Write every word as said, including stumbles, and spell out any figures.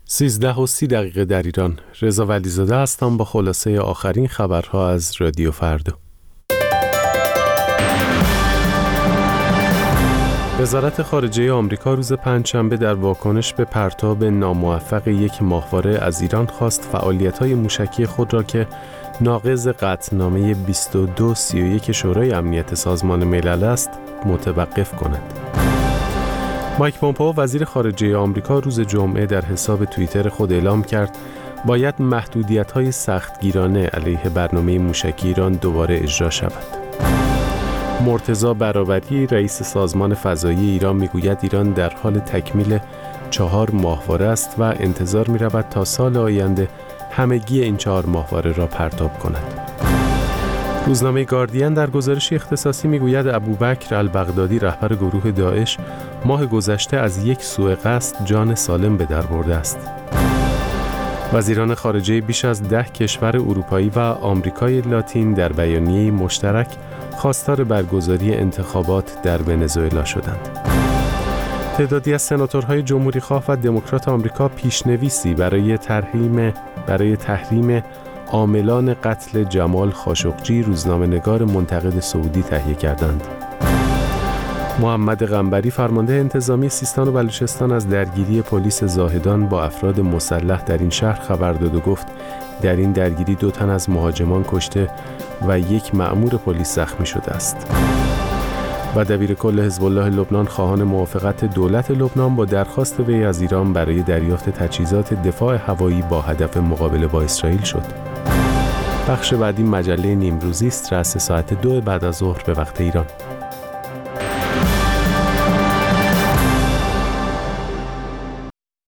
سیزده و سی دقیقه در ایران. رضا ولیزاده هستم با خلاصه آخرین خبرها از رادیو فردا. وزارت خارجه آمریکا روز پنجشنبه در واکنش به پرتاب ناموفق یک ماهواره از ایران خواست فعالیت‌های موشکی خود را که ناقض قطعنامه بیست و دو سی و یک شورای امنیت سازمان ملل است متوقف کند. مایک پومپئو وزیر خارجه آمریکا روز جمعه در حساب توییتر خود اعلام کرد باید محدودیت‌های سختگیرانه علیه برنامه موشکی ایران دوباره اجرا شود. مرتضی برابری رئیس سازمان فضایی ایران میگوید ایران در حال تکمیل چهار ماهواره است و انتظار می‌رود تا سال آینده همگی این چهار ماهواره را پرتاب کند. روزنامه گاردین در گزارشی اختصاصی میگوید ابوبکر البغدادی رهبر گروه داعش ماه گذشته از یک سوء قصد جان سالم به در برده است. وزیران خارجه بیش از ده کشور اروپایی و آمریکای لاتین در بیانیه‌ای مشترک خواستار برگزاری انتخابات در ونزوئلا شدند. تعدادی از سناتورهای جمهوری‌خواه و دموکرات آمریکا پیشنویسی برای تحریم برای تحریم عاملان قتل جمال خاشقجی روزنامه‌نگار منتقد سعودی تهیه کردند. محمد قنبری فرمانده انتظامی سیستان و بلوچستان از درگیری پلیس زاهدان با افراد مسلح در این شهر خبر داد و گفت در این درگیری دو تن از مهاجمان کشته و یک مأمور پلیس زخمی شده است. و دبیرکل حزب الله لبنان خواهان موافقت دولت لبنان با درخواست وی از ایران برای دریافت تجهیزات دفاع هوایی با هدف مقابله با اسرائیل شد. بخش بعدی مجله نیمروزی است رأس ساعت دو بعد از ظهر به وقت ایران.